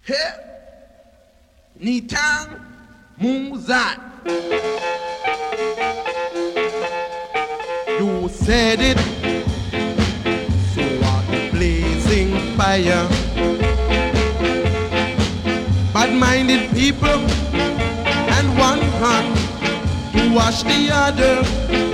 Hey, Nitang Muzat. You said it, so are the blazing fire. Bad-minded people and one hand to wash the other.